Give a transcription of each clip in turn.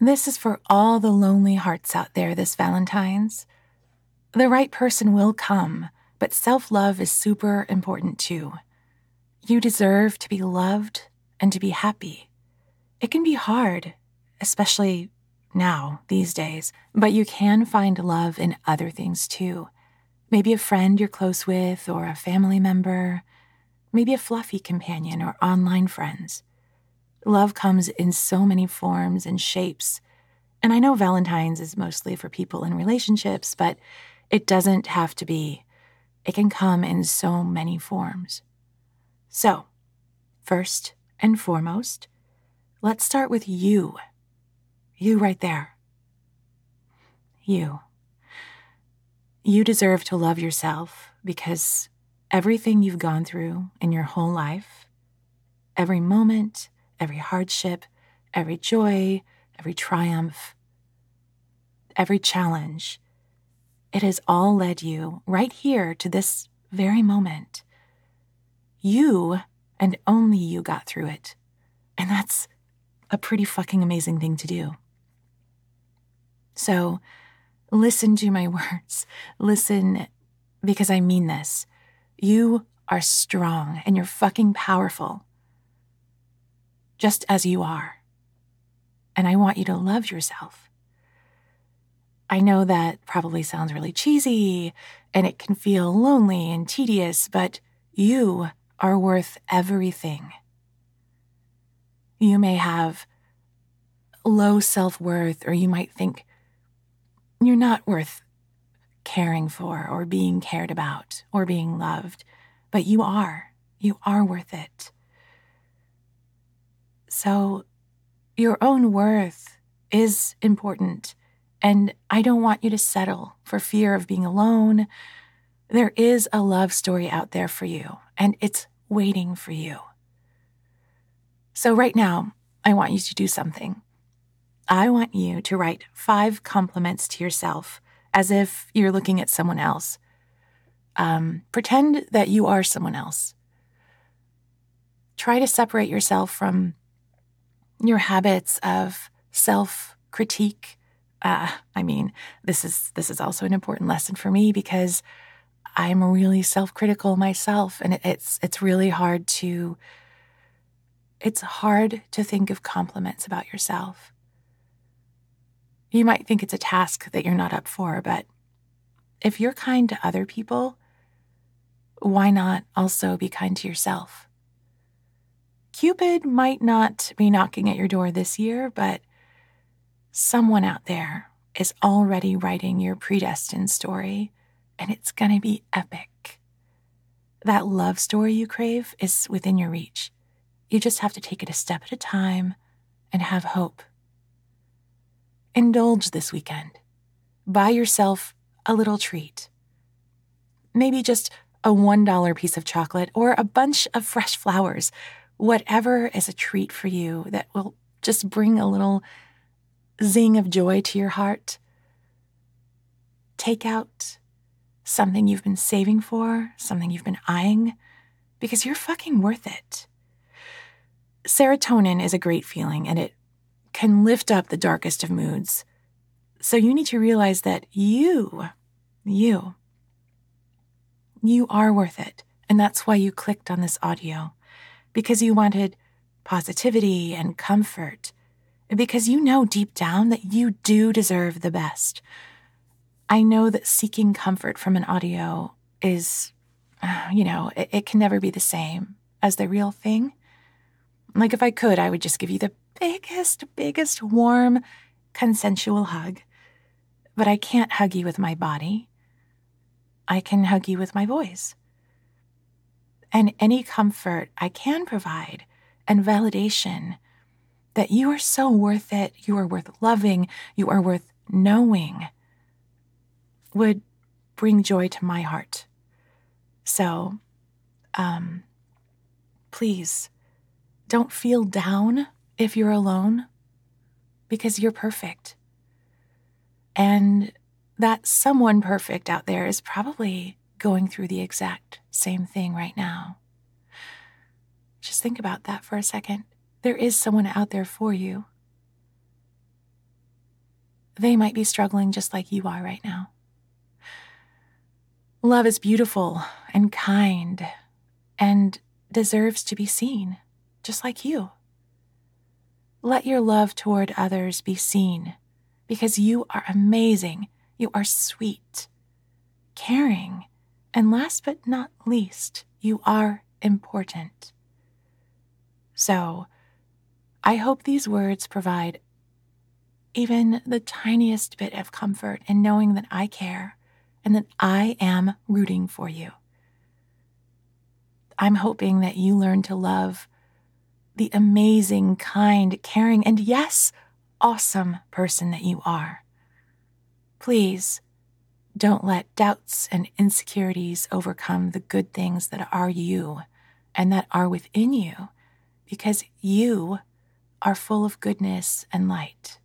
This is for all the lonely hearts out there this Valentine's. The right person will come, but self-love is super important too. You deserve to be loved and to be happy. It can be hard, especially now, these days, but you can find love in other things too. Maybe a friend you're close with or a family member, maybe a fluffy companion or online friends. Love comes in so many forms and shapes. And I know Valentine's is mostly for people in relationships, but it doesn't have to be. It can come in so many forms. So, first and foremost, let's start with you. You right there. You. You deserve to love yourself because everything you've gone through in your whole life, every moment, every hardship, every joy, every triumph, every challenge, it has all led you right here to this very moment. You and only you got through it. And that's a pretty fucking amazing thing to do. So listen to my words. Listen, because I mean this. You are strong and you're fucking powerful. Just as you are. And I want you to love yourself. I know that probably sounds really cheesy and it can feel lonely and tedious, but you are worth everything. You may have low self-worth, or you might think you're not worth caring for or being cared about or being loved, but you are. You are worth it. So your own worth is important, and I don't want you to settle for fear of being alone. There is a love story out there for you, and it's waiting for you. So right now, I want you to do something. I want you to write 5 compliments to yourself as if you're looking at someone else. Pretend that you are someone else. Try to separate yourself from your habits of self-critique. This is also an important lesson for me because I'm really self-critical myself, and it's really hard to think of compliments about yourself. You might think it's a task that you're not up for, but if you're kind to other people, why not also be kind to yourself? Cupid might not be knocking at your door this year, but someone out there is already writing your predestined story, and it's going to be epic. That love story you crave is within your reach. You just have to take it a step at a time and have hope. Indulge this weekend. Buy yourself a little treat. Maybe just a $1 piece of chocolate or a bunch of fresh flowers. Whatever is a treat for you that will just bring a little zing of joy to your heart. Take out something you've been saving for, something you've been eyeing, because you're fucking worth it. Serotonin is a great feeling, and it can lift up the darkest of moods. So you need to realize that you are worth it. And that's why you clicked on this audio, because you wanted positivity and comfort, because you know deep down that you do deserve the best. I know that seeking comfort from an audio is, it can never be the same as the real thing. Like if I could, I would just give you the biggest, warm, consensual hug. But I can't hug you with my body. I can hug you with my voice. And any comfort I can provide and validation that you are so worth it, you are worth loving, you are worth knowing, would bring joy to my heart. So, please, don't feel down if you're alone, because you're perfect. And that someone perfect out there is probably going through the exact same thing right now. Just think about that for a second. There is someone out there for you. they might be struggling just like you are right now. Love is beautiful and kind and deserves to be seen, just like you. Let your love toward others be seen, because you are amazing, you are sweet, caring, and last but not least, you are important. So, I hope these words provide even the tiniest bit of comfort in knowing that I care and that I am rooting for you. I'm hoping that you learn to love the amazing, kind, caring, and yes, awesome person that you are. Please don't let doubts and insecurities overcome the good things that are you and that are within you, because you are full of goodness and light.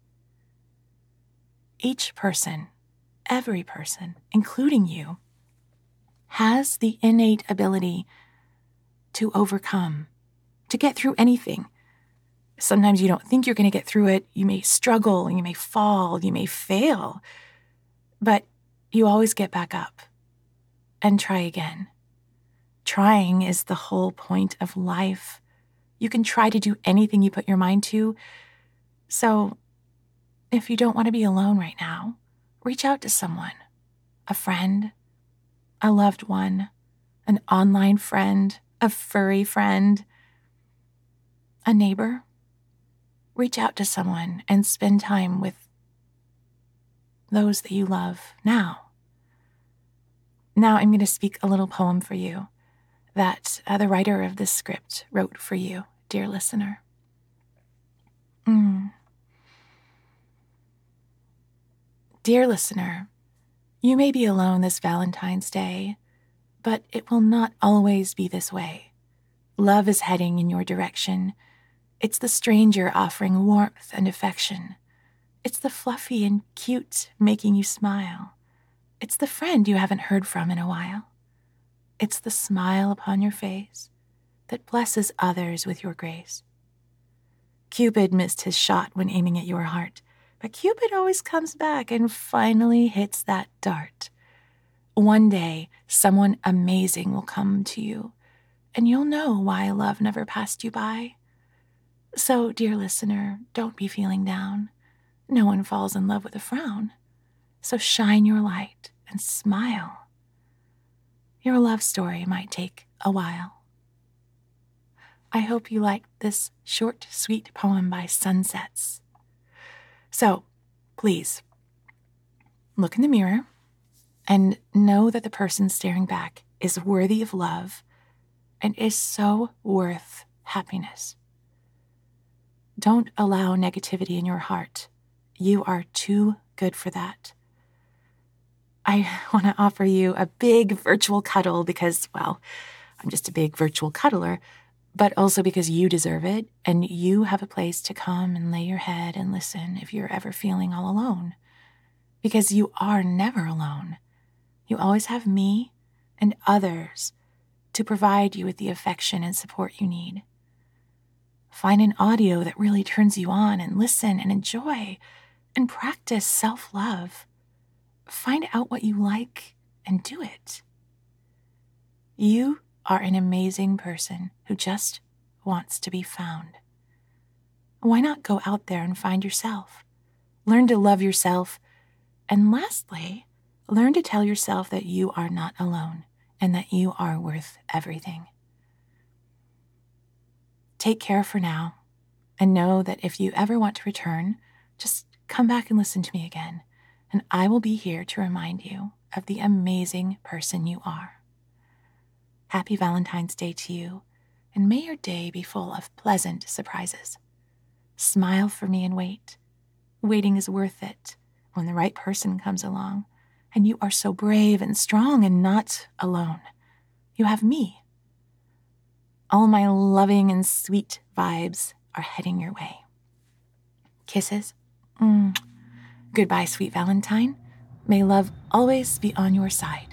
Each person, every person, including you, has the innate ability to overcome, to get through anything. Sometimes you don't think you're going to get through it. You may struggle, you may fall, you may fail, but you always get back up and try again. Trying is the whole point of life. You can try to do anything you put your mind to. So if you don't want to be alone right now, reach out to someone, a friend, a loved one, an online friend, a furry friend, a neighbor. Reach out to someone and spend time with those that you love now. Now I'm going to speak a little poem for you that the writer of this script wrote for you, dear listener. Dear listener, you may be alone this Valentine's Day, but it will not always be this way. Love is heading in your direction. It's the stranger offering warmth and affection. It's the fluffy and cute making you smile. It's the friend you haven't heard from in a while. It's the smile upon your face that blesses others with your grace. Cupid missed his shot when aiming at your heart, but Cupid always comes back and finally hits that dart. One day, someone amazing will come to you, and you'll know why love never passed you by. So, dear listener, don't be feeling down. No one falls in love with a frown. So shine your light and smile. Your love story might take a while. I hope you liked this short, sweet poem by Sunsets. So, please, look in the mirror and know that the person staring back is worthy of love and is so worth happiness. Don't allow negativity in your heart. You are too good for that. I want to offer you a big virtual cuddle because, well, I'm just a big virtual cuddler, but also because you deserve it and you have a place to come and lay your head and listen if you're ever feeling all alone. Because you are never alone. You always have me and others to provide you with the affection and support you need. Find an audio that really turns you on and listen and enjoy and practice self-love. Find out what you like and do it. You are an amazing person who just wants to be found. Why not go out there and find yourself? Learn to love yourself. And lastly, learn to tell yourself that you are not alone and that you are worth everything. Take care for now, and know that if you ever want to return, just come back and listen to me again, and I will be here to remind you of the amazing person you are. Happy Valentine's Day to you, and may your day be full of pleasant surprises. Smile for me and wait. Waiting is worth it when the right person comes along, and you are so brave and strong and not alone. You have me. All my loving and sweet vibes are heading your way. Kisses. Goodbye, sweet Valentine. May love always be on your side.